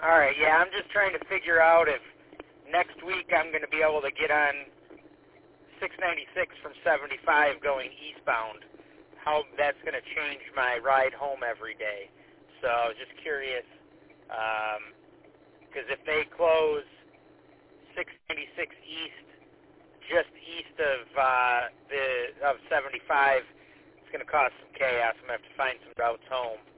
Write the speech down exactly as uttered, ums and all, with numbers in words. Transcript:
All right, yeah, I'm just trying to figure out if next week I'm going to be able to get on six ninety-six from seventy-five going eastbound, how that's going to change my ride home every day. So I was just curious, because um, if they close six ninety-six east, just east of uh, the of seventy-five, it's going to cause some chaos. I'm going to have to find some routes home.